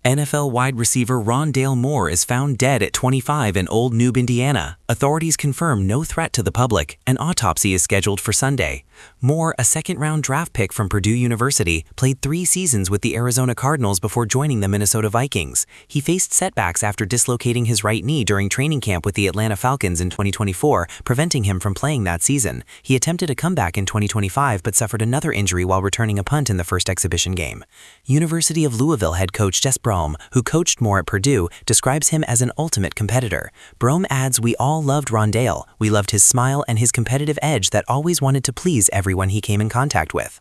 NFL wide receiver Rondale Moore is found dead at 25 in Old Newb, Indiana. Authorities confirm no threat to the public. An autopsy is scheduled for Sunday. Moore, a second-round draft pick from Purdue University, played 3 seasons with the Arizona Cardinals before joining the Minnesota Vikings. He faced setbacks after dislocating his right knee during training camp with the Atlanta Falcons in 2024, preventing him from playing that season. He attempted a comeback in 2025 but suffered another injury while returning a punt in the first exhibition game. University of Louisville head coach Jess Brome, who coached Moore at Purdue, describes him as an ultimate competitor. Brome adds, "We all loved Rondale. We loved his smile and his competitive edge that always wanted to please everyone he came in contact with."